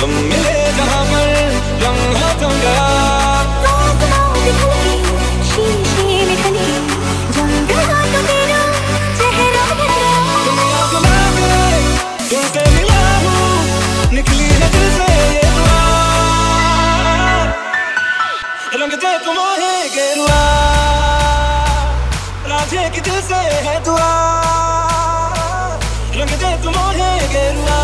हम मिले जहाँ पर रंग हाथों का शीशे में ढलके जंग लगा तो तेरा चेहरा बदला। दुनिया गुलाबी तुमसे मिला हूँ, निकली है दिल से ये दुआ, रंग दे तुम मोहे गेरुआ, राधे की दिल से है दुआ, रंग दे तुम मोहे गेरुआ।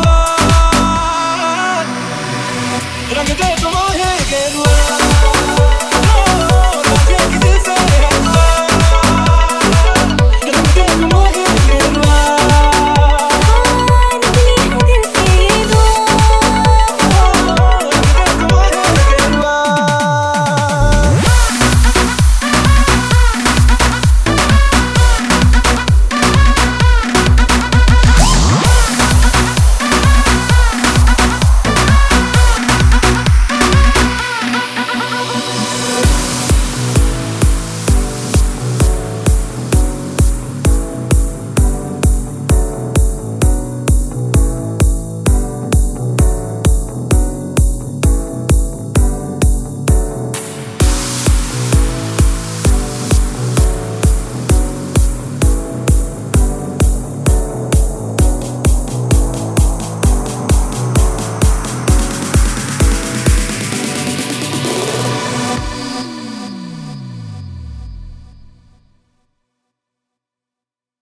रंग दे तुम मोहे गेरुआ।